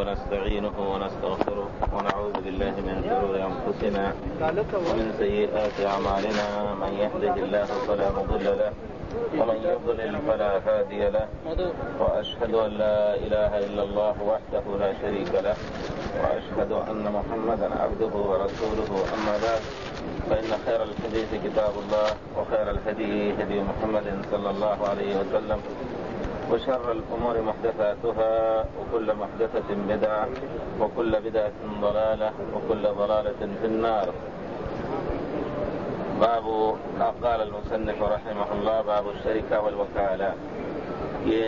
ونستعينه ونستغفره ونعوذ بالله من شرور أنفسنا ومن سيئات أعمالنا من يهده الله فلا مضل له ومن يضلل فلا هادي له وأشهد أن لا إله إلا الله وحده لا شريك له وأشهد أن محمدا عبده ورسوله أما بعد فإن خير الحديث كتاب الله وخير الهدي هدي محمد صلى الله عليه وسلم وشر الأمور محدثاتها وكل محدثة بدعة وكل بدعة ضلالة وكل ضلالة في النار. باب قال المصنف رحمه الله باب الشركة والوكالة. یہ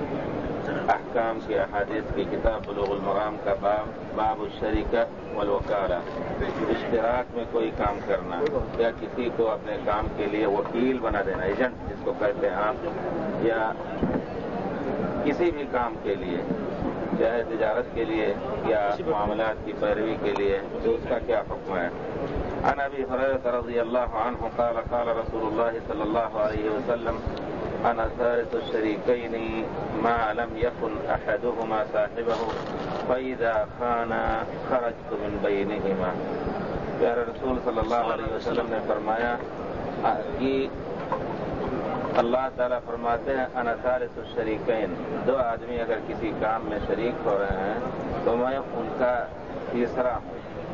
احکام کی احادیث کی کتاب بلوغ المرام کا باب الشرکہ والوکالہ، اشتراک میں کوئی کام کرنا یا کسی کو اپنے کام کے لیے وکیل بنا دینا، ایجنٹ جس کو کہتے ہیں آپ، یا کسی بھی کام کے لیے، چاہے تجارت کے لیے یا معاملات کی پیروی کے لیے، تو اس کا کیا حکم ہے؟ عن ابی ہریرہ رضی اللہ عنہ قال قال رسول اللہ صلی اللہ علیہ وسلم انا ثالث الشریکین ما لم یکن احدهما صاحبه فاذا خان خرجت من بینهما. پیارے رسول صلی اللہ علیہ وسلم نے فرمایا کہ اللہ تعالیٰ فرماتے ہیں انا ثالث الشریکین، دو آدمی اگر کسی کام میں شریک ہو رہے ہیں تو میں ان کا تیسرا ہوں.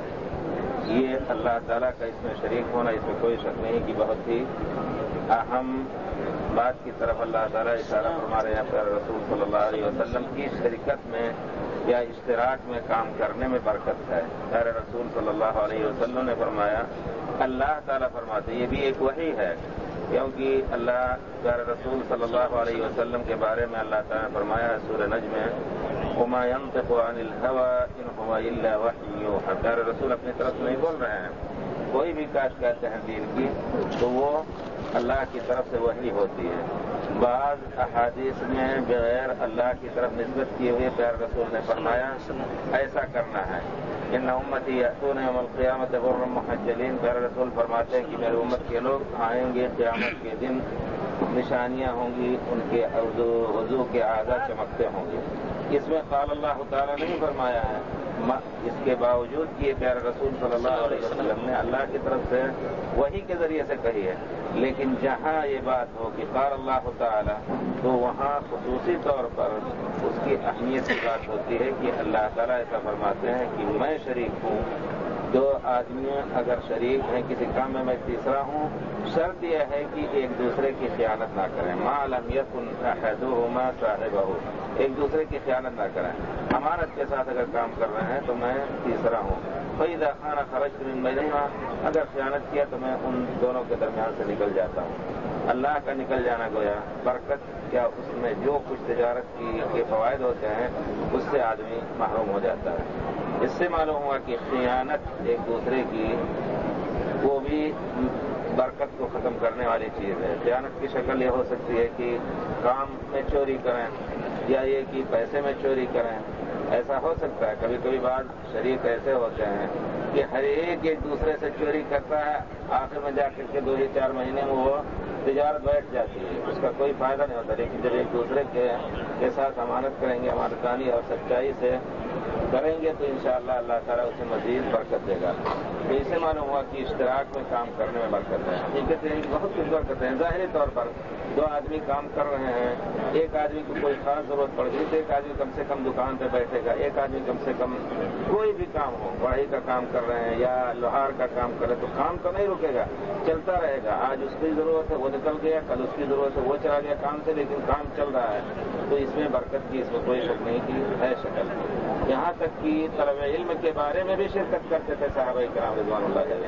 یہ اللہ تعالیٰ کا اس میں شریک ہونا، اس میں کوئی شک نہیں کہ بہت ہی اہم بات کی طرف اللہ تعالیٰ اشارہ فرما رہے ہیں. پیارے رسول صلی اللہ علیہ وسلم کی شرکت میں یا اشتراک میں کام کرنے میں برکت ہے. پیارے رسول صلی اللہ علیہ وسلم نے فرمایا، اللہ تعالیٰ فرماتے، یہ بھی ایک وحی ہے، کیونکہ اللہ پیارے رسول صلی اللہ علیہ وسلم کے بارے میں اللہ تعالیٰ نے فرمایا سورہ نجم میں وَمَا يَنطِقُ عَنِ الْهَوَىٰ إِنْ هُوَ إِلَّا وَحْيٌ يُوحَىٰ. پیارے رسول اپنی طرف سے نہیں بول رہے ہیں، کوئی بھی کاش کہتے ہیں دین کی تو وہ اللہ کی طرف سے وحی ہوتی ہے. بعض احادیث میں بغیر اللہ کی طرف نسبت کیے ہوئے پیارے رسول نے فرمایا ایسا کرنا ہے. ان امتی یاتون یوم القیامت غرا محجلین. پیارے رسول فرماتے ہیں کہ میری امت کے لوگ آئیں گے قیامت کے دن، نشانیاں ہوں گی، ان کے وضو کے اعضاء چمکتے ہوں گے. اس میں قال اللہ تعالیٰ نہیں فرمایا ہے، اس کے باوجود کہ یہ پیارے رسول صلی اللہ علیہ وسلم نے اللہ کی طرف سے وحی کے ذریعے سے کہی ہے. لیکن جہاں یہ بات ہو کہ قال اللہ تعالیٰ، تو وہاں خصوصی طور پر اس کی اہمیت کی بات ہوتی ہے کہ اللہ تعالیٰ ایسا فرماتے ہیں کہ میں شریک ہوں. دو آدمی اگر شریک ہیں کسی کام میں تیسرا ہوں، شرط یہ ہے کہ ایک دوسرے کی خیانت نہ کریں. ما لم یکن احدهما صاحبہ، ایک دوسرے کی خیانت نہ کریں. امانت کے ساتھ اگر کام کر رہے ہیں تو میں تیسرا ہوں. فإذا خان خرجت من بینہما، اگر خیانت کیا تو میں ان دونوں کے درمیان سے نکل جاتا ہوں. اللہ کا نکل جانا گویا برکت، کیا اس میں جو کچھ تجارت کے فوائد ہوتے ہیں اس سے آدمی محروم ہو جاتا ہے. اس سے معلوم ہوا کہ خیانت ایک دوسرے کی وہ بھی برکت کو ختم کرنے والی چیز ہے. خیانت کی شکل یہ ہو سکتی ہے کہ کام میں چوری کریں، یا یہ کہ پیسے میں چوری کریں. ایسا ہو سکتا ہے کبھی کبھی بعض شریک ایسے ہوتے ہیں کہ ہر ایک دوسرے سے چوری کرتا ہے، آخر میں جا کر کے 2-4 مہینے میں وہ تجارت بیٹھ جاتی ہے، اس کا کوئی فائدہ نہیں ہوتا. لیکن جب ایک دوسرے کے ساتھ امانت کریں گے، امانتداری اور سچائی سے کریں گے تو انشاءاللہ اللہ تعالیٰ اسے مزید برکت دے گا. تو اسے معلوم ہوا کہ اشتراک میں کام کرنے میں برکت ہے. حقیقت ہے بہت کچھ برکت ہے. ظاہری طور پر دو آدمی کام کر رہے ہیں، ایک آدمی کو کوئی خاص ضرورت پڑ گئی تو ایک آدمی کم سے کم دکان پہ بیٹھے گا، ایک آدمی کم سے کم کوئی بھی کام ہو، پڑھائی کا کام کر رہے ہیں یا لوہار کا کام کر رہے ہیں تو کام تو نہیں رکے گا، چلتا رہے گا. آج اس کی ضرورت ہے وہ نکل گیا، کل اس کی ضرورت ہے وہ چلا گیا کام سے، لیکن کام چل رہا ہے. تو اس میں برکت کی، اس میں کوئی شک نہیں کی ہے شکل. یہاں تک کہ طلب علم کے بارے میں بھی شرکت کرتے تھے صحابہ کرام رضوان اللہ علیہ.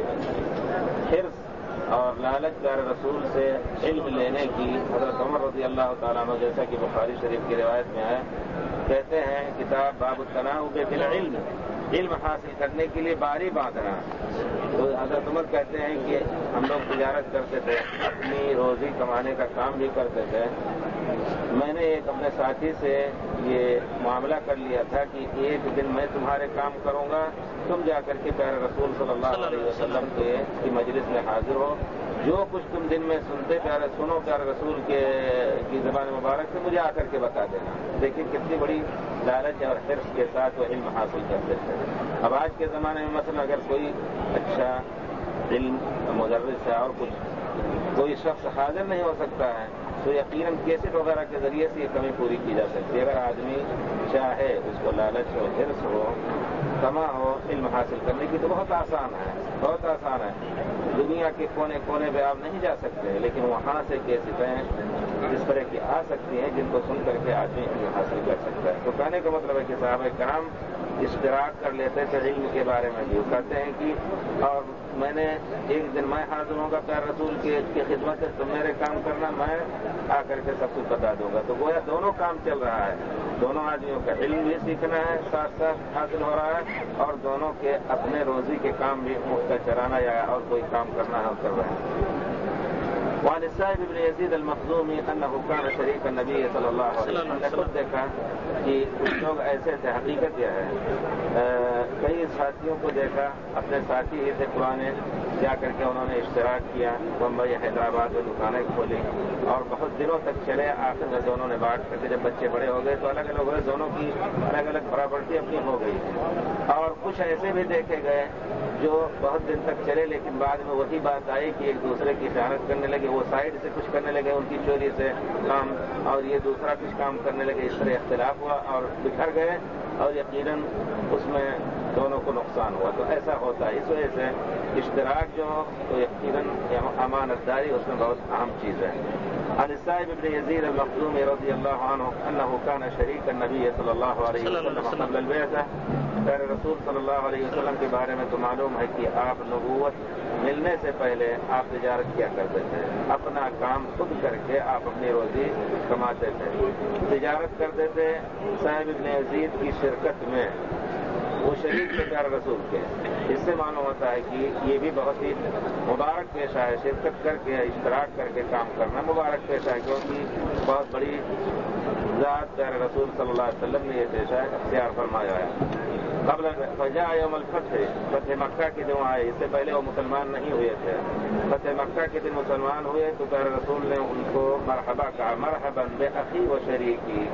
حرص اور لالچ پیارے رسول سے علم لینے کی حضرت عمر رضی اللہ تعالیٰ عنہ، جیسا کہ بخاری شریف کی روایت میں ہے، کہتے ہیں کتاب باب التناؤب فی العلم، علم حاصل کرنے کے لیے باری باندھنا. تو حضرت عمر کہتے ہیں کہ ہم لوگ تجارت کرتے تھے، اپنی روزی کمانے کا کام بھی کرتے تھے. میں نے ایک اپنے ساتھی سے یہ معاملہ کر لیا تھا کہ ایک دن میں تمہارے کام کروں گا، تم جا کر کے پیارے رسول صلی اللہ علیہ وسلم کی مجلس میں حاضر ہو، جو کچھ تم دن میں سنتے سنو پیارے رسول کی زبان مبارک سے مجھے آ کر کے بتا دینا. دیکھیں کتنی بڑی لالچ اور حرص کے ساتھ وہ علم حاصل کرتے تھے. اب آج کے زمانے میں مثلا اگر کوئی اچھا علم مدرس ہے اور کوئی شخص حاضر نہیں ہو سکتا ہے تو یقیناً کیسٹ وغیرہ کے ذریعے سے یہ کمی پوری کی جا سکتی ہے. اگر آدمی چاہے اس کو لالچ ہو حرص ہو تما ہو علم حاصل کرنے کی تو بہت آسان ہے, بہت آسان ہے. دنیا کے کونے کونے پہ آپ نہیں جا سکتے لیکن وہاں سے کیسٹیں اس طرح کی آ سکتی ہیں جن کو سن کر کے آدمی علم حاصل کر سکتا ہے. تو کہنے کا مطلب ہے کہ صحابہ کرام اشتراک کر لیتے تھے علم کے بارے میں بھی. وہ کہتے ہیں کہ اور میں نے ایک دن میں حاضر ہوں گا پیارے رسول کی خدمت ہے, تم میرے کام کرنا, میں آ کر کے سب کچھ بتا دوں گا. تو گویا دونوں کام چل رہا ہے, دونوں آدمیوں کا علم بھی سیکھنا ہے ساتھ ساتھ حاصل ہو رہا ہے اور دونوں کے اپنے روزی کے کام بھی مفت چلانا یا اور کوئی کام کرنا ہے اور کر رہے ہیں. وعن السائب بن يزيد المخزومي انه كان شريك النبي صلی اللہ علیہ وسلم. نے خود دیکھا کہ کچھ لوگ ایسے تھے, حقیقت یہ ہے کئی ساتھیوں کو دیکھا اپنے ساتھی ہی تھے پرانے, جا کر کے انہوں نے اشتراک کیا, بمبئی حیدرآباد میں دکانیں کھولی اور بہت دنوں تک چلے. آخر میں دونوں نے بانٹ کر کے جب بچے بڑے ہو گئے تو الگ الگ ہوئے, دونوں کی الگ الگ پراپرٹی اپنی ہو گئی. اور کچھ ایسے بھی دیکھے گئے جو بہت دن تک چلے لیکن بعد میں وہی بات آئی کہ ایک دوسرے کی خیانت کرنے لگے. وہ سائڈ سے کچھ کرنے لگے ان کی چوری سے کام اور یہ دوسرا کچھ کام کرنے لگے. اس طرح اختلاف ہوا اور بکھر گئے اور یقیناً اس میں دونوں کو نقصان ہوا. تو ایسا ہوتا ہے. اس وجہ سے اشتراک جو ہو تو یقیناً امانت داری اس میں بہت اہم چیز ہے. عن السائب بن يزيد المخزومي رضی اللہ عنہ انه كان شريك النبي صلی اللہ علیہ وسلم قبل البعثہ. پیارے رسول صلی اللہ علیہ وسلم کے بارے میں تو معلوم ہے کہ آپ نبوت ملنے سے پہلے آپ تجارت کیا کرتے تھے, اپنا کام خود کر کے آپ اپنی روزی کماتے تھے, تجارت کرتے تھے. صاحب ابن یزید کی شرکت میں وہ شریک تھے پیارے رسول کے. اس سے معلوم ہوتا ہے کہ یہ بھی بہت ہی مبارک پیشہ ہے, شرکت کر کے اشتراک کر کے کام کرنا مبارک پیشہ ہے, کیونکہ بہت بڑی ذات پیارے رسول صلی اللہ علیہ وسلم نے یہ پیشہ اختیار فرمایا ہے. قبل فجاء یوم الفتح, فتح مکہ کے دن آئے, اس سے پہلے وہ مسلمان نہیں ہوئے تھے. فتح مکہ کے دن مسلمان ہوئے تو پیارے رسول نے ان کو مرحبا کہا, مرحبا بأخی و شریکی,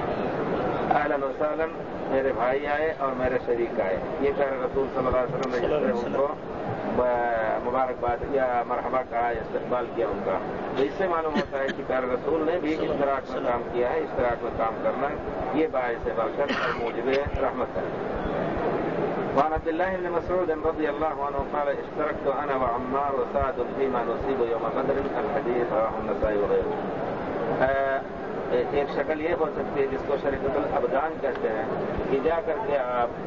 اہلا و سہلا, میرے بھائی آئے اور میرے شریک آئے. یہ پیارے رسول صلی اللہ علیہ وسلم نے ان کو مبارکباد یا مرحبا کہا, استقبال کیا ان کا. تو اس سے معلوم ہوتا ہے کہ پیارے رسول نے بھی اشتراک میں کام کیا ہے. اشتراک میں کام کرنا یہ باعث برکت اور موجب رحمت ہے. وعن عبد الله بن مسعود رضي الله عنه قال اشتركت انا وعمار وسعد فيما نصيب يوم بدر. الحديث رواه النسائي وغيره. ایک شکل یہ ہو سکتی ہے جس کو شریکت الابدان کہتے ہیں کہ جا کر کے آپ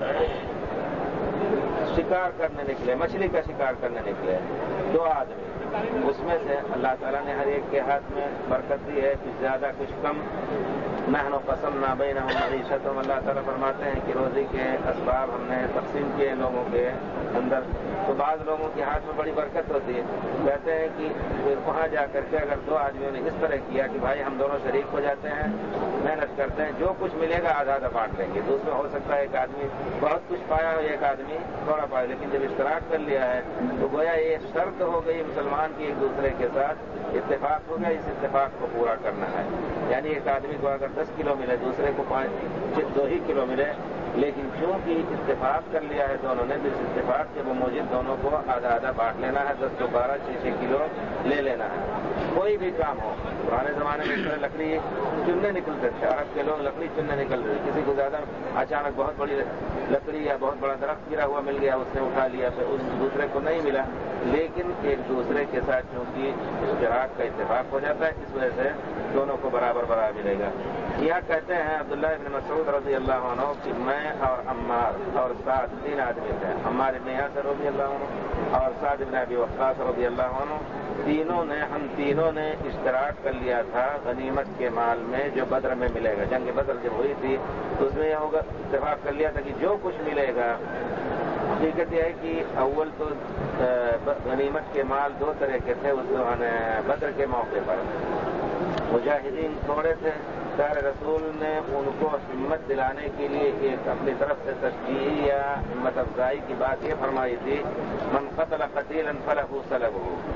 شکار کرنے نکلے, مچھلی کا شکار کرنے نکلے, دو آدمی, اس میں سے اللہ تعالیٰ نے ہر ایک کے ہاتھ میں برکت دی ہے, کچھ زیادہ کچھ کم. نحن قسمنا بینہم معیشتہم, اللہ تعالیٰ فرماتے ہیں کہ روزی کے اسباب ہم نے تقسیم کیے لوگوں کے اندر. تو بعض لوگوں کے ہاتھ میں بڑی برکت ہوتی ہے. کہتے ہیں کہ وہاں جا کر کے اگر دو آدمیوں نے اس طرح کیا کہ بھائی ہم دونوں شریک ہو جاتے ہیں, محنت کرتے ہیں, جو کچھ ملے گا آدھا آدھا بانٹ لیں گے. تو اس میں ہو سکتا ہے ایک آدمی بہت کچھ پایا ہو, ایک آدمی تھوڑا پایا, لیکن جب اشتراک کر لیا ہے تو گویا یہ شرط ہو گئی مسلمان کی ایک دوسرے کے ساتھ اتفاق ہو گیا, اس اتفاق کو پورا کرنا ہے. یعنی ایک آدمی کو اگر 10 کلو ملے, دوسرے کو 2 ہی کلو ملے, لیکن چونکہ اتفاق کر لیا ہے دونوں نے, اس اتفاق کے بموجب دونوں کو آدھا آدھا بانٹ لینا ہے, 10 کو 12 6 کلو لے لینا ہے. کوئی بھی کام ہو, پرانے زمانے میں اس طرح لکڑی چننے نکلتے تھے, عرب کے لوگ لکڑی چننے نکل رہے, کسی کو زیادہ اچانک بہت بڑی لکڑی یا بہت بڑا درخت گرا ہوا مل گیا, اس نے اٹھا لیا, پھر اس دوسرے کو نہیں ملا, لیکن ایک دوسرے کے ساتھ چونکہ اشتراک کا اتفاق ہو جاتا ہے اس وجہ سے دونوں کو برابر برابر ملے گا. یہاں کہتے ہیں عبداللہ ابن مسعود رضی اللہ عنہ کہ میں اور عمار اور سعد 3 آدمی تھے. عمار ابن یاسر رضی اللہ عنہ اور سعد ابن ابی وقاص رضی اللہ عنہ, ہم تینوں نے اشتراک کر لیا تھا غنیمت کے مال میں جو بدر میں ملے گا. جنگ بدر جب ہوئی تھی تو اس میں یہ ہوگا اتفاق کر لیا تھا کہ جو کچھ ملے گا. حقیقت یہ ہے کہ اول تو غنیمت کے مال 2 طرح کے تھے اس بدر کے موقع پر. مجاہدین تھوڑے تھے, پیارے رسول نے ان کو ہمت دلانے کے لیے ایک اپنی طرف سے تشجیع یا ہمت افزائی کی بات یہ فرمائی تھی, من قتل قتیلا فلہ سلبہ,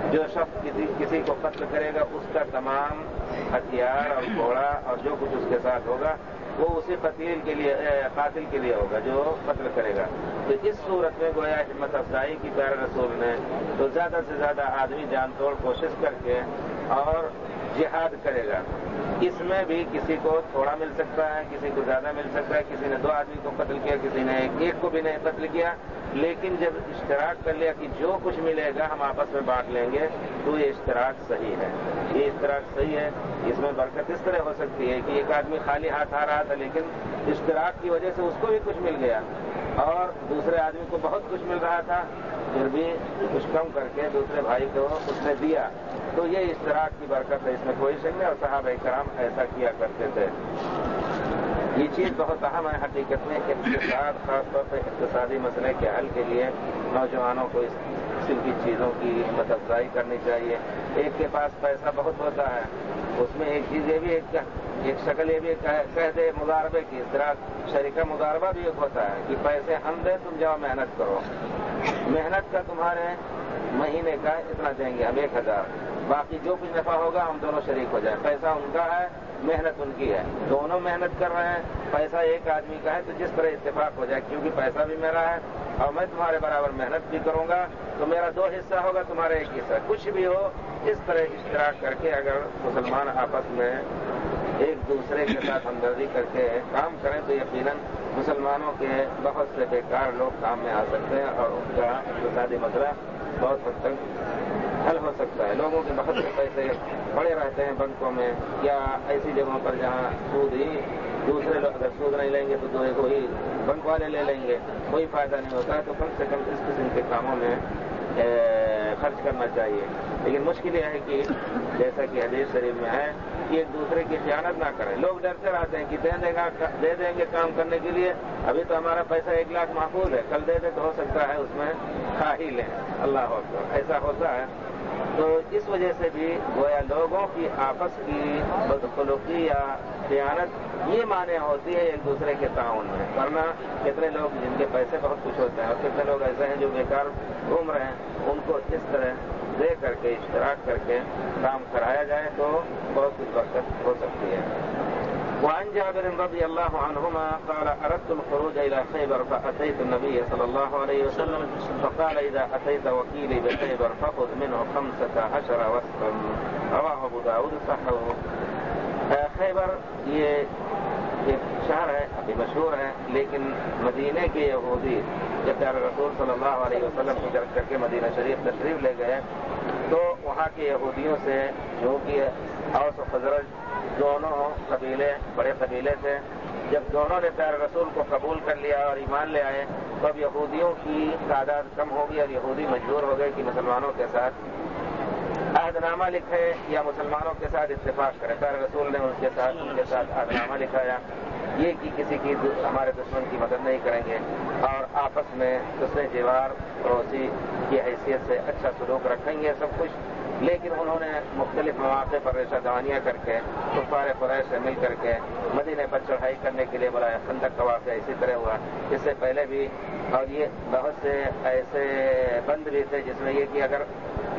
جو شخص کسی کو قتل کرے گا اس کا تمام ہتھیار اور گھوڑا اور جو کچھ اس کے ساتھ ہوگا وہ اسی قاتل کے لیے ہوگا جو قتل کرے گا. تو اس صورت میں گویا ہمت افزائی کی پیارے رسول نے تو زیادہ سے زیادہ آدمی جان توڑ کوشش کر کے اور جہاد کرے گا. اس میں بھی کسی کو تھوڑا مل سکتا ہے، کسی کو زیادہ مل سکتا ہے، کسی نے 2 آدمی کو قتل کیا، کسی نے ایک کو بھی نہیں قتل کیا، لیکن جب اشتراک کر لیا کہ جو کچھ ملے گا ہم آپس میں بانٹ لیں گے تو یہ اشتراک صحیح ہے. یہ اشتراک صحیح ہے. اس میں برکت اس طرح ہو سکتی ہے کہ ایک آدمی خالی ہاتھ آ رہا تھا لیکن اشتراک کی وجہ سے اس کو بھی کچھ مل گیا اور دوسرے آدمی کو بہت کچھ مل رہا تھا پھر بھی کچھ کم کر کے دوسرے بھائی کو اس نے دیا. تو یہ اشتراک کی برکت ہے، اس میں کوئی شک نہیں. اور صحابہ کرام ایسا کیا کرتے تھے. یہ چیز بہت اہم ہے حقیقت میں. اقتصاد خاص طور پہ اقتصادی مسئلے کے حل کے لیے نوجوانوں کو اس قسم کی چیزوں کی ہمت افزائی کرنی چاہیے. ایک کے پاس پیسہ بہت ہوتا ہے، اس میں ایک چیز یہ بھی ایک شکل یہ بھی کہہ دے مضاربے کی، اشتراک شریکہ مضاربہ بھی ایک ہوتا ہے کہ پیسے ہم دیں تم جاؤ محنت کرو. محنت کا تمہارے مہینے کا اتنا دیں گے ہم 1000، باقی جو کچھ نفع ہوگا ہم دونوں شریک ہو جائیں. پیسہ ان کا ہے، محنت ان کی ہے، دونوں محنت کر رہے ہیں. پیسہ ایک آدمی کا ہے تو جس طرح اتفاق ہو جائے کیونکہ پیسہ بھی میرا ہے اور میں تمہارے برابر محنت بھی کروں گا تو میرا 2 حصہ ہوگا، تمہارا 1 حصہ. کچھ بھی ہو اس طرح اشتراک کر کے اگر مسلمان آپس میں ایک دوسرے کے ساتھ ہمدردی کر کے کام کریں تو یقیناً مسلمانوں کے بہت سے بیکار لوگ کام میں آ سکتے ہیں اور ان کا اقتصادی مسئلہ بہت حد تک حل ہو سکتا ہے. لوگوں کے بہت سے پیسے پڑے رہتے ہیں بینکوں میں یا ایسی جگہوں پر جہاں سود ہی دوسرے لوگ اگر سود نہیں لیں گے تو وہی بینک والے لے لیں گے، کوئی فائدہ نہیں ہوتا ہے. تو کم سے کم اس قسم کے کاموں میں خرچ کرنا چاہیے. لیکن مشکل یہ ہے کہ جیسا کہ حدیث شریف میں ہے کہ ایک دوسرے کی خیانت نہ کریں. لوگ ڈرتے رہتے ہیں کہ دے دیں گے کام کرنے کے لیے، ابھی تو ہمارا پیسہ 1 لاکھ محفوظ ہے، کل دے دے تو ہو سکتا ہے اس میں کھا ہی لیں. اللہ اکبر، ایسا ہوتا ہے. تو اس وجہ سے بھی گویا لوگوں کی آپس کی بدخلقی یا خیانت یہ معنی ہوتی ہے ایک دوسرے کے تعاون میں. ورنہ کتنے لوگ جن کے پیسے بہت کچھ ہوتے ہیں اور کتنے لوگ ایسے ہیں جو بیکار گھوم رہے ہیں، ان کو اس طرح دے کر کے اشتراک کر کے کام کرایا جائے تو بہت کچھ برکت ہو سکتی ہے. وعن جابر رضي الله عنهما قال أردت الخروج إلى خيبر فأتيت النبي صلى الله عليه وسلم فقال إذا أتيت وكيلي بخيبر فخذ منه 15 وسقا. رواه أبو داود صححه. خیبر یہ ایک شہر ہے، ابھی مشہور ہے، لیکن مدینے کے یہودی جب پیارے رسول صلی اللہ علیہ وسلم ہجرت کر کے مدینہ شریف تشریف لے گئے تو وہاں کے یہودیوں سے جو کہ اوس و خزرج دونوں قبیلے بڑے قبیلے تھے، جب دونوں نے پیارے رسول کو قبول کر لیا اور ایمان لے آئے تو اب یہودیوں کی تعداد کم ہو گئی اور یہودی مجبور ہو گئے کہ مسلمانوں کے ساتھ عہد نامہ لکھے یا مسلمانوں کے ساتھ اتفاق کرے. پیارے رسول نے ان کے ساتھ عہد نامہ لکھایا یہ کہ کسی کی ہمارے دشمن کی مدد نہیں کریں گے اور آپس میں دوسرے جیوار پڑوسی کی حیثیت سے اچھا سلوک رکھیں گے سب کچھ. لیکن انہوں نے مختلف مواقع پر ریشہ دوانیاں کر کے کفار قریش سے مل کر کے مدینے پر چڑھائی کرنے کے لیے بلایا. خندق کا واقعہ اسی طرح ہوا اس سے پہلے بھی. اور یہ بہت سے ایسے بند بھی تھے جس میں یہ کہ اگر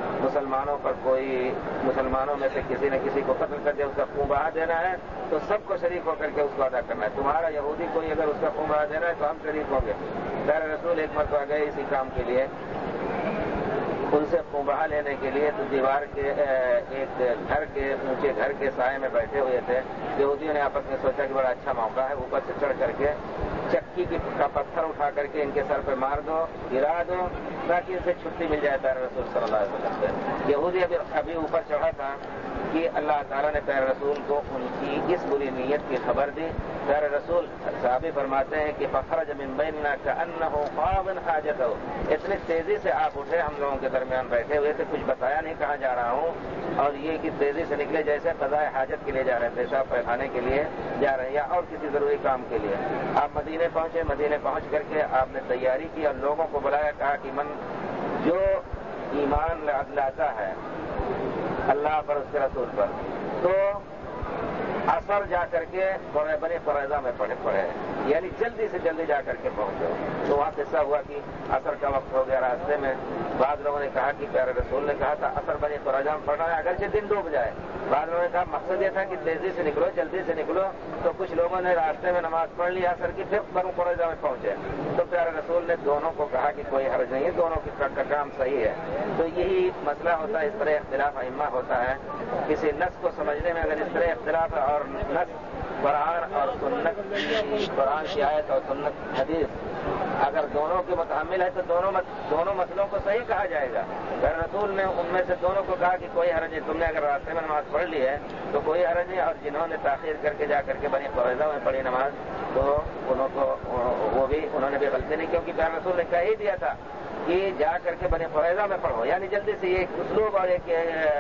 مسلمانوں میں سے کسی نے کسی کو قتل کر دیا اس کا خون بہا دینا ہے تو سب کو شریک ہو کر کے اس کو ادا کرنا ہے. تمہارا یہودی کوئی اگر اس کا خون بہا دینا ہے تو ہم شریک ہوں گے. پیارے رسول ایک مرتبہ گئے اسی کام کے لیے ان سے خون بہا لینے کے لیے تو دیوار کے ایک اونچے گھر کے سائے میں بیٹھے ہوئے تھے. یہودیوں نے آپس میں سوچا کہ بڑا اچھا موقع ہے، اوپر سے چڑھ کر کے چکی کا پتھر اٹھا کر کے ان کے سر پہ مار دو، گرا دو تاکہ ان سے چھٹی مل جائے پیارے رسول صلی اللہ علیہ وسلم سے. یہودی ابھی اوپر چڑھا تھا کہ اللہ تعالیٰ نے پیارے رسول کو ان کی اس بری نیت کی خبر دی. پیارے رسول صحابی فرماتے ہیں کہ فخرج من بیننا کأنہ قاض حاجتہ، اتنی تیزی سے آپ اٹھے، ہم لوگوں کے درمیان بیٹھے ہوئے تھے، کچھ بتایا نہیں کہاں جا رہا ہوں، اور یہ کہ تیزی سے نکلے جیسے قضاء حاجت کے لیے جا رہے تھے، پیشاب پیخانے کے لیے جا رہے ہیں یا اور کسی ضروری کام کے لیے. آپ مدینے پہنچے، مدینے پہنچ کر کے آپ نے تیاری کی اور لوگوں کو بلایا، کہا کہ جو ایمان لاتا ہے اللہ پر اس کے رسول پر تو اثر جا کر کے بنی قریظہ میں پڑے یعنی جلدی سے جلدی جا کر کے پہنچو. تو وہاں قصہ ہوا کہ اثر کا وقت ہو گیا راستے میں. بعض لوگوں نے کہا کہ پیارے رسول نے کہا تھا اثر بنی قریظہ میں پڑنا ہے اگرچہ دن ڈوب جائے. بعض لوگوں نے کہا مقصد یہ تھا کہ تیزی سے نکلو جلدی سے نکلو. تو کچھ لوگوں نے راستے میں نماز پڑھ لی اثر کی پھر بنی قریظہ میں پہنچے. تو پیارے رسول نے دونوں کو کہا کہ کوئی حرج نہیں ہے دونوں کا کام صحیح ہے. تو یہی مسئلہ ہوتا ہے. اس طرح اختلاف ائمہ ہوتا ہے. کسی نص کو سمجھنے میں اگر اس طرح اختلاف ہے اور نص قرآن اور سنت قرآن کی آیت اور سنت حدیث اگر دونوں کے متحمل ہے تو دونوں مسئلوں کو صحیح کہا جائے گا. رسول نے ان میں سے دونوں کو کہا کہ کوئی حرج نہیں. تم نے اگر راستے میں نماز پڑھ لی ہے تو کوئی حرج نہیں. اور جنہوں نے تاخیر کر کے جا کر کے بنی قریظہ میں پڑھی نماز تو انہوں نے بھی غلطی نہیں کیونکہ پیارے رسول نے کہہ ہی دیا تھا کہ جا کر کے بنی قریظہ میں پڑھو یعنی جلدی سے. یہ ایک اسلوب اور ایک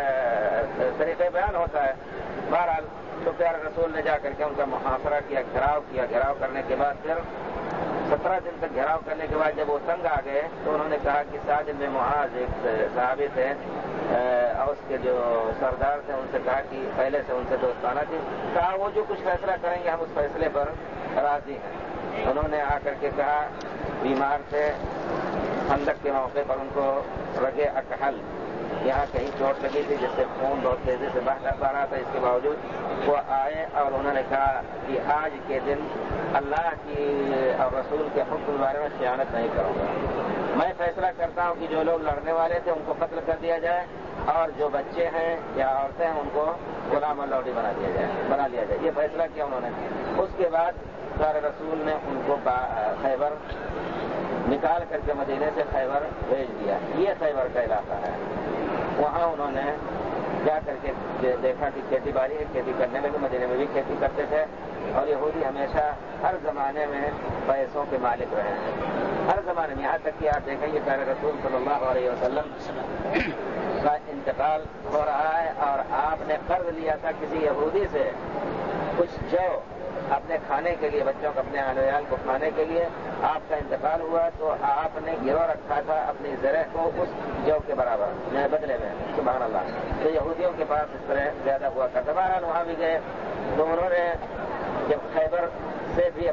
طریقہ بیان ہوتا ہے. بہرحال تو پیارے رسول نے جا کر کے ان کا محاصرہ کیا گھراؤ کرنے کے بعد پھر 17 دن تک گھراؤ کرنے کے بعد جب وہ تنگ آ گئے تو انہوں نے کہا کہ سعد بن معاذ ایک صحابی تھے اور اس کے جو سردار تھے ان سے کہا کہ پہلے سے ان سے دوستانہ تھی. کہا وہ جو کچھ فیصلہ کریں گے ہم اس فیصلے پر راضی ہیں. انہوں نے آ کر کے کہا بیمار تھے خندق کے موقع پر ان کو رگے اکحل یہاں کہیں چوٹ لگی تھی جس سے خون بہت تیزی سے بہ رہا تھا. اس کے باوجود وہ آئے اور انہوں نے کہا کہ آج کے دن اللہ کی اور رسول کے حکم کے بارے میں خیانت نہیں کروں گا. میں فیصلہ کرتا ہوں کہ جو لوگ لڑنے والے تھے ان کو قتل کر دیا جائے اور جو بچے ہیں یا عورتیں ہیں ان کو غلام لوڈی بنا لیا جائے. یہ فیصلہ کیا انہوں نے. اس کے بعد پیارے رسول نے ان کو خیبر نکال کر کے مدینے سے خیبر بھیج دیا. یہ خیبر کا علاقہ ہے. وہاں انہوں نے جا کر کے دیکھا کہ کھیتی باڑی ہے. کھیتی کرنے لگے. مدینے میں بھی کھیتی کرتے تھے اور یہودی ہمیشہ ہر زمانے میں پیسوں کے مالک رہے ہیں. ہر زمانے میں یہاں تک کہ آپ دیکھیں گے پیارے رسول صلی اللہ علیہ وسلم کا انتقال ہو رہا ہے اور آپ نے قرض لیا تھا کسی یہودی سے کچھ جو اپنے کھانے کے لیے بچوں کو اپنے عیال کو کھانے کے لیے. آپ کا انتقال ہوا تو آپ نے گرو رکھا تھا اپنی زرع کو اس جو کے برابر بدلے میں. سبحان اللہ. تو یہودیوں کے پاس اس طرح زیادہ ہوا کرتا. بہرحال وہاں بھی گئے تو انہوں نے جب خیبر سے بھی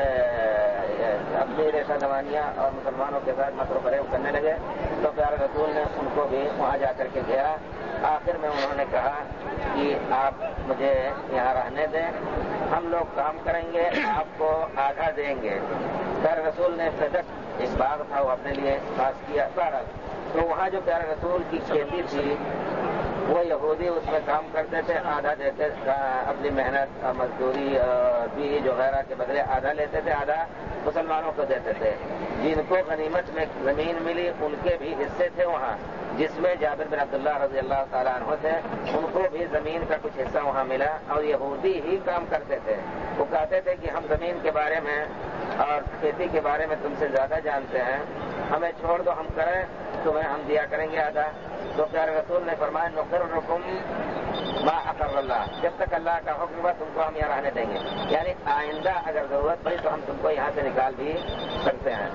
اپنی ریشہ دوانیاں اور مسلمانوں کے ساتھ مکر و فریب کرنے لگے تو پیارے رسول نے ان کو بھی وہاں جا کر کے گھیرا. آخر میں انہوں نے کہا کہ آپ مجھے یہاں رہنے دیں ہم لوگ کام کریں گے آپ کو آدھا دیں گے. پیارے رسول نے صدق ایک باغ تھا وہ اپنے لیے خاص کیا. تو وہاں جو پیارے رسول کی کھیتی تھی وہ یہودی اس میں کام کرتے تھے. آدھا دیتے اپنی محنت اور مزدوری بیج وغیرہ کے بدلے آدھا لیتے تھے. آدھا مسلمانوں کو دیتے تھے. جن کو غنیمت میں زمین ملی ان کے بھی حصے تھے وہاں جس میں جابر بن عبداللہ رضی اللہ تعالیٰ عنہ تھے. ان کو بھی زمین کا کچھ حصہ وہاں ملا اور یہودی ہی کام کرتے تھے. وہ کہتے تھے کہ ہم زمین کے بارے میں اور کھیتی کے بارے میں تم سے زیادہ جانتے ہیں. ہمیں چھوڑ دو ہم کریں تمہیں ہم دیا کریں گے آدھا. تو پیارے رسول نے فرمایا نقررکم ما اقر اللہ. جب تک اللہ کا حکم ہوا تم کو ہم یہاں رہنے دیں گے. یعنی آئندہ اگر ضرورت پڑی تو ہم تم کو یہاں سے نکال بھی سکتے ہیں.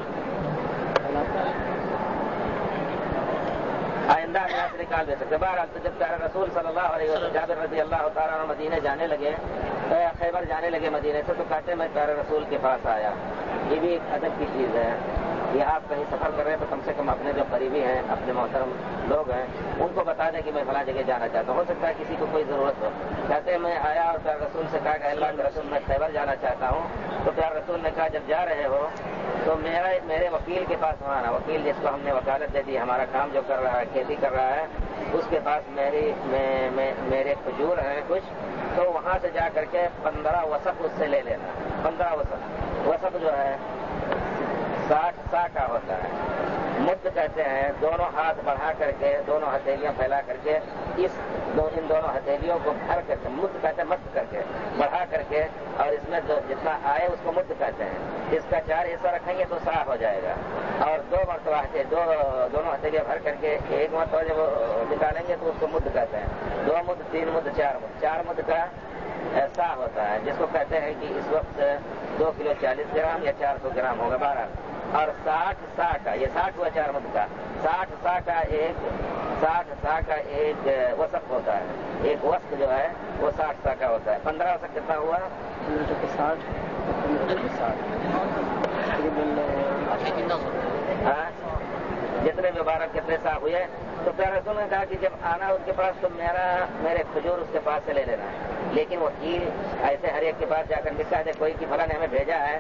آئندہ یہاں سے نکال دے سکتے. بہرحال تو جب پیارے رسول صلی اللہ علیہ وسلم جابر رضی اللہ تعالیٰ عنہ مدینے جانے لگے خیبر جانے لگے مدینے سے تو کہتے میں پیارے رسول کے پاس آیا. یہ بھی ایک ادب کی چیز ہے. یہ آپ کہیں سفر کر رہے ہیں تو کم سے کم اپنے جو قریبی ہیں اپنے محترم لوگ ہیں ان کو بتا دیں کہ میں فلاں جگہ جانا چاہتا ہوں. ہو سکتا ہے کسی کو کوئی ضرورت ہو. کہتے ہیں میں آیا اور پیارے رسول سے کہا کہ اللہ کے رسول میں خیبر جانا چاہتا ہوں. تو پیارے رسول نے کہا جب جا رہے ہو تو میرے وکیل کے پاس وہاں آنا. وکیل جس کو ہم نے وکالت دے دی ہمارا کام جو کر رہا ہے کھیتی کر رہا ہے اس کے پاس میرے کھجور ہیں کچھ. تو وہاں سے جا کر کے 15 وسق اس سے لے لینا. 15 وسق جو ہے 60 سا کا ہوتا ہے. مد کہتے ہیں دونوں ہاتھ بڑھا کر کے دونوں ہتھیلیاں پھیلا کر کے ان دونوں ہتھیلیوں کو بھر کر کے مد کہتے ہیں مد کر کے بڑھا کر کے اور اس میں جتنا آئے اس کو مد کہتے ہیں. اس کا 4 حصہ رکھیں گے تو صاف ہو جائے گا. اور 2 مرتبہ دونوں ہتھیلیاں بھر کر کے ایک مرتبہ جب نکالیں گے تو اس کو مد کہتے ہیں. 2 مد 3 مد 4 مد. 4 مد کا ایسا ہوتا ہے جس کو کہتے ہیں کہ اس وقت 2 کلو 40 گرام یا 400 گرام ہوگا. 12 اور 60 سا کا یہ 60 ہوا 4 مد کا. 60 سا کا ایک 60 سا کا ایک وسق ہوتا ہے. ایک وسق جو ہے وہ 60 سا کا ہوتا ہے. 15 وسق کتنا ہوا؟ 60. جتنے مبارک کتنے سا ہوئے. تو پیارے رسول نے کہا کہ جب آنا اس کے پاس تو میرے کھجور اس کے پاس سے لے لینا ہے. لیکن وکیل ایسے ہر ایک کے پاس جا کر لکھا ہے کوئی کہ فلاں نے ہمیں بھیجا ہے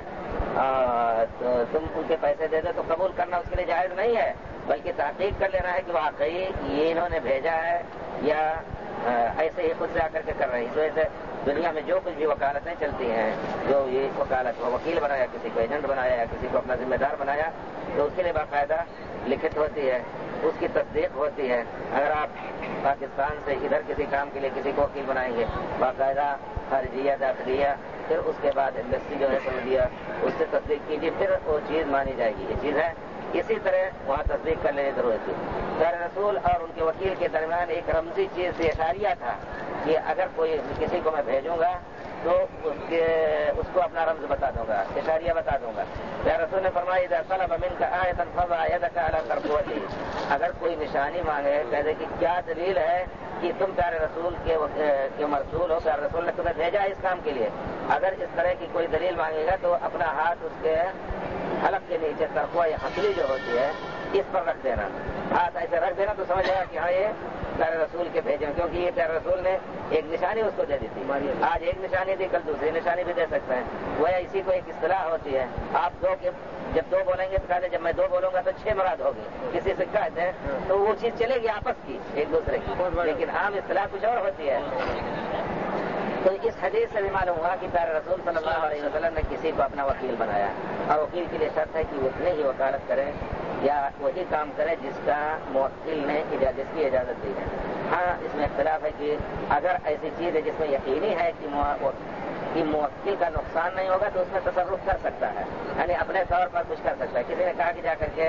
تو تم ان کے پیسے دے دو، تو قبول کرنا اس کے لیے جائز نہیں ہے، بلکہ تحقیق کر لینا ہے کہ واقعی یہ انہوں نے بھیجا ہے یا ایسے ہی خود سے آ کر کے کر رہے ہیں. اس وجہ سے دنیا میں جو کچھ بھی وکالتیں چلتی ہیں، جو یہ وکالت کو وکیل بنایا، کسی کو ایجنٹ بنایا یا کسی کو اپنا ذمہ دار بنایا، تو اس کے لیے باقاعدہ لکھت ہوتی ہے، اس کی تصدیق ہوتی ہے. اگر آپ پاکستان سے ادھر کسی کام کے لیے کسی کو وکیل بنائیں گے، باقاعدہ خارجیہ داخلیہ، پھر اس کے بعد ایمبیسی جو ہے سعودیہ، اس سے تصدیق کیجیے، پھر وہ چیز مانی جائے گی. یہ چیز ہے. اسی طرح وہاں تصدیق کرنے کی ضرورت تھی. پیارے رسول اور ان کے وکیل کے درمیان ایک رمزی چیز سے اشاریہ تھا کہ اگر کوئی کسی کو میں بھیجوں گا تو اس کو اپنا رمز بتا دوں گا، اشاریہ بتا دوں گا. پیارے رسول نے فرمایا اذا طلب منك آية فضع يدك على ترقوته. اگر کوئی نشانی مانگے، کہتے کہ کیا دلیل ہے کہ تم پیارے رسول کے مرسول ہو، پیارے رسول نے تمہیں بھیجا ہے اس کام کے لیے، اگر اس طرح کی کوئی دلیل مانگے گا تو اپنا ہاتھ اس کے حلق کے نیچے ترقوہ یا ہتھیلی جو ہوتی ہے اس پر رکھ دینا. ہاتھ ایسے رکھ دینا تو سمجھ آیا کہ ہاں یہ پیارے رسول کے بھیجے، کیونکہ یہ پیارے رسول نے ایک نشانی اس کو دے دی تھی. آج ایک نشانی دی، کل دوسری نشانی بھی دے سکتے ہیں. وہ اسی کو ایک اصطلاح ہوتی ہے. آپ جب دو بولیں گے تو کہتے ہیں جب میں دو بولوں گا تو 6 مراد ہوگی. کسی سے کہتے ہیں تو وہ چیز چلے گی آپس کی ایک دوسرے کی، لیکن عام اصطلاح کچھ اور ہوتی ہے. تو اس حدیث سے بھی معلوم ہوا کہ پیارے رسول صلی اللہ علیہ وسلم نے کسی کو اپنا وکیل بنایا، اور وکیل کے لیے شرط ہے کہ وہ اتنے ہی وکالت کرے یا وہی کام کرے جس کا موکل نے جس کی اجازت دی ہے. ہاں اس میں اختلاف ہے کہ اگر ایسی چیز ہے جس میں یقینی ہے کہ موکل کا نقصان نہیں ہوگا تو اس میں تصرف کر سکتا ہے، یعنی اپنے طور پر کچھ کر سکتا ہے. کسی نے کہا کہ جا کر کے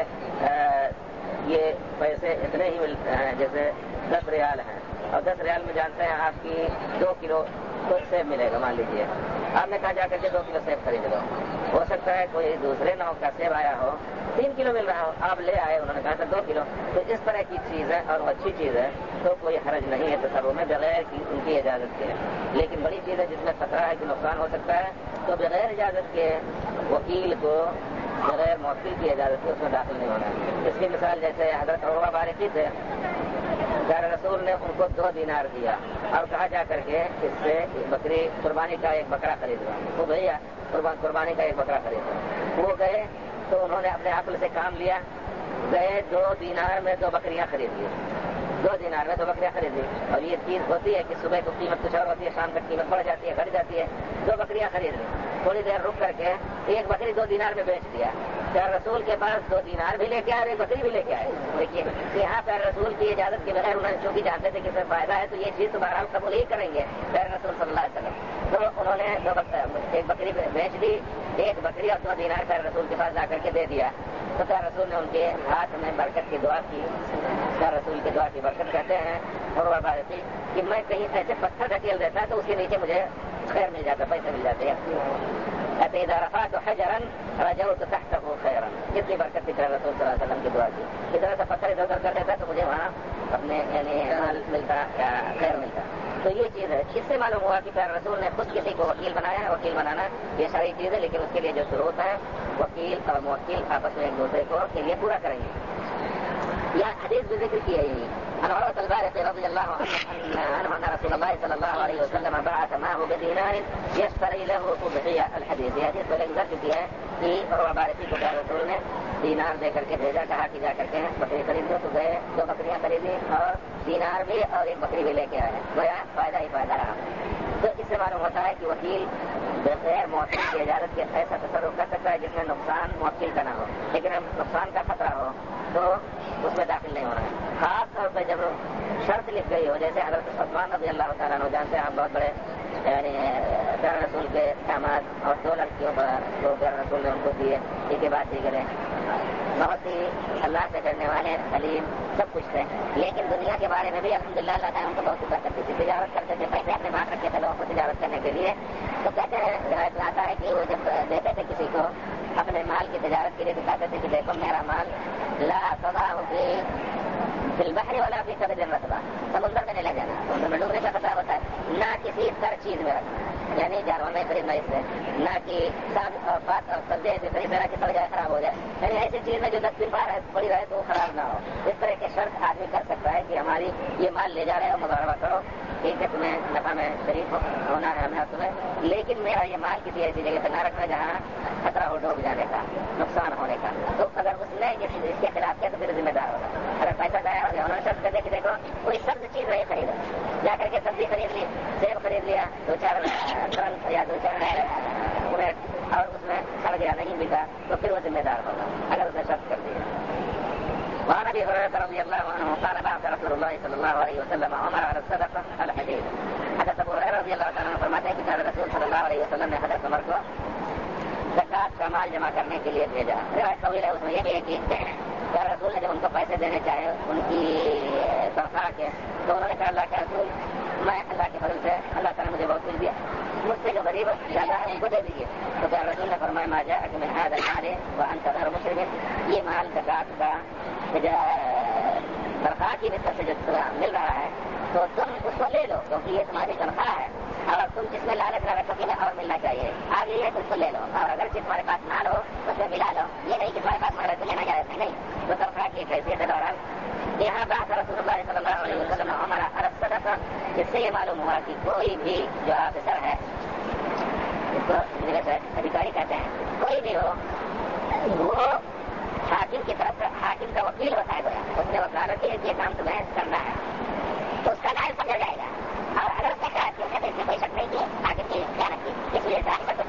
یہ پیسے اتنے ہی ملتے ہیں، جیسے 10 ریال ہیں، اور 10 ریال میں جانتے ہیں آپ کی 2 کلو تو سیب ملے گا. مان لیجیے آپ نے کہا جا کر کے 2 کلو سیب خرید لو. ہو سکتا ہے کوئی دوسرے نو کا سیب آیا ہو 3 کلو مل رہا ہو، آپ لے آئے، انہوں نے کہا تھا 2 کلو. تو اس طرح کی چیز ہے اور وہ اچھی چیز ہے تو کوئی حرج نہیں ہے تصرف میں بغیر کی ان کی اجازت کے. لیکن بڑی چیز ہے جس میں خطرہ ہے کہ نقصان ہو سکتا ہے تو بغیر اجازت کے وکیل کو بغیر موکل کی اجازت کے اس میں داخل نہیں ہونا ہے. اس کی مثال جیسے حضرت عروہ بارقی تھے، پیارے رسول نے ان کو 2 دینار دیا اور کہا جا کر کے اس سے بکری قربانی کا ایک بکرا خریدوا. وہ بھیا قربانی کا ایک بکرا خریدا. وہ گئے تو انہوں نے اپنے عقل سے کام لیا، گئے 2 دینار میں 2 بکریاں خرید لی. 2 دینار میں 2 بکریاں خرید لی. اور یہ چیز ہوتی ہے کہ صبح کو قیمت کچھ اور ہوتی ہے، شام تک قیمت بڑھ جاتی ہے، گھٹ جاتی ہے. 2 بکریاں خرید لی. تھوڑی دیر رک کر کے ایک بکری 2 دینار میں بیچ دیا. پیارے رسول کے پاس 2 دینار بھی لے کے آئے اور ایک بکری بھی لے کے آئے. دیکھیے یہاں پیارے رسول کی اجازت کے بغیر انہوں نے چونکہ جانتے تھے کہ اس میں فائدہ ہے تو یہ چیز تو بہرحال قبول ہی کریں گے پیارے رسول صلی اللہ علیہ وسلم. تو انہوں نے ایک بکری بیچ دی، ایک بکری اور 2 دینار پیارے رسول کے پاس جا کر کے دے دیا. تو پیارے رسول نے ان کے ہاتھ میں برکت کی دعا کی. پیارے رسول کی دعا کی برکت کہتے ہیں اور وہ بات تھی کہ میں کہیں ایسے پتھر ڈھکیل دیتا تو اس کے نیچے مجھے خیر مل جاتا، پیسے مل جاتے ہیں. کہتے اذا رفعت حجرا رجوت تحته خيرا. اتنی برکت تھی پیارے رسول صلی اللہ علیہ وسلم کی دعا کی. ادھر سے پتھر ادھر ادھر کر دیتا تو مجھے وہاں اپنے یعنی مال ملتا یا خیر ملتا. تو یہ چیز ہے. اس سے معلوم ہوا کہ پیارے رسول نے خود کسی کو وکیل بنایا ہے. وکیل بنانا یہ ساری چیز ہے، لیکن اس کے لیے جو شروط ہے وکیل اور موکل آپس میں ایک دوسرے کو کے لیے پورا کریں گے. یہ حدیث بھی ذکر کی ہے عن عروة البارقي رضي الله عنه أن رسول الله صلى الله عليه وسلم بعث معه بدينار يشتري له أضحية. الحديث یہ حدیث پہلے گزر چکی ہے کہ عروة بارقی کو پیارے رسول نے دینار دے کر کے بھیجا، کہا کہ جا کر کے بکری خرید دو. تو گئے 2 بکریاں خریدی اور دینار بھی اور ایک بکری بھی لے کے آئے. گویا فائدہ ہی فائدہ رہا. تو اس سے معلوم ہوتا ہے کہ وکیل بغیر موکل کی اجازت کے ایسا تصرف کر سکتا ہے جس میں نقصان موکل کا نہ ہو، لیکن نقصان کا خطرہ ہو تو اس میں داخل نہیں ہونا ہے. خاص طور پہ جب شرط لکھ گئی ہو، جیسے حضرت عثمان رضی اللہ تعالیٰ عنہ جانتے ہیں آپ بہت بڑے یعنی پیارے رسول کے احکامات، اور 2 لڑکیوں پر جو پیارے رسول نے ان کو دیے، ایک کے بعد دیگر بہت ہی اللہ سے کرنے والے حلیم سب کچھ تھے. لیکن دنیا کے بارے میں بھی الحمدللہ اللہ تعالیٰ ان کو بہت کچھ کرتی تھی. تجارت کرتے تھے، پیسے اپنے بات رکھتے تھے لوگوں کو تجارت کرنے کے لیے. تو کہتے ہیں روایت میں آتا ہے کہ وہ جب دیتے تھے کسی کو اپنے مال کی تجارت کے لیے دکھاتے تھے کہ دیکھو میرا مال لا تضع فی فی البحر ولا فی کبد رطبہ، سمندر میں نہیں لے جانا، سمندر میں ڈوبنے کا خطرہ ہوتا ہے، نہ کسی تر چیز میں رکھنا، یعنی جانور میں خریدنا اس سے، نہ کہ سبز اور پات اور سبزی ایسی طرح کی سڑ جائے خراب ہو جائے، یعنی ایسی چیز میں جو 10 دن بعد پڑی رہے تو وہ خراب نہ ہو. اس طرح کے شرط آدمی کر سکتا ہے کہ ہماری یہ مال لے جا رہے ہو، مضاربہ کرو، ٹھیک ہے تمہیں نفع میں شریک ہونا ہے ہمیں تمہیں، لیکن میرا یہ مال کسی ایسی جگہ پہ نہ رکھنا جہاں خطرہ ہو ڈوب جانے کا، نقصان ہونے کا. تو اگر اس نے اس کے خلاف کیا تو پھر ذمہ دار ہوگا. اگر پیسہ ضائع ہو گیا، انہوں نے شرط کر دیا کہ دیکھو کوئی سبز چیز نہیں خریدا، جا کر کے سبزی خرید لی، سیب خرید لیا 2-4 ٹرن یا 2-4 اور اس میں سڑ گیا نہیں بکا تو پھر وہ ذمہ دار ہوگا اگر اس نے شرط کر دیا. وعن ابي هريره رضي الله عنه قال بعث رسول الله صلى الله عليه وسلم عمر على الصدقه الحديث. حدث ابو هريره رضي الله عنه فرماتے ہیں کہ رسول صلی اللہ علیہ وسلم نے حضرت عمر کو زکات کا مال جمع کرنے کے لیے بھیجا. روایت طویل ہے، اس میں یہ بھی ہے کہ رسول نے جب ان کو پیسے دینے چاہے ان کی تنخواہ کے تو انہوں نے کہا اللہ کے رسول میں اللہ کے فضل سے اللہ تعالیٰ نے مجھے بہت کچھ دیا، مجھ سے جو غریب زیادہ ہے ان کو دے دیجیے. تو کیا رسول نے فرمایا ما جاءك من هذا المال وانت غير مسلم، یہ مال زکات کا تنخواہ کی نسبت سے جو مل رہا ہے تو تم اس کو لے لو کیونکہ یہ تمہاری تنخواہ ہے، اور تم جس میں لالچ نہ رکھو کہ اور ملنا چاہیے، آگے یہ اس کو لے لو، اور اگر تمہارے پاس نہ ہو تو اسے ملا لو. یہ نہیں کہ تمہارے پاس مال تو لینا جائے نہیں، تو تنخواہ کی حیثیت کے دوران یہاں بعث رسول اللہ صلی اللہ علیہ وسلم عمر على الصدقہ، جس سے یہ معلوم ہوا کہ کوئی بھی جو آفیسر ہے، اس کو ادھیکاری کہتے ہیں، کوئی بھی ہو وہ حاکم کی طرف سے حاکم کا وکیل ہوتا ہے گویا، اس نے وکالت کی یہ کام تمہیں کرنا ہے تو اس کا نام سمجھا جائے گا. اور اگر اس نے کہا کہ اس نے کوئی شک نہیں کی حاکم کی خیانت کی، اس لیے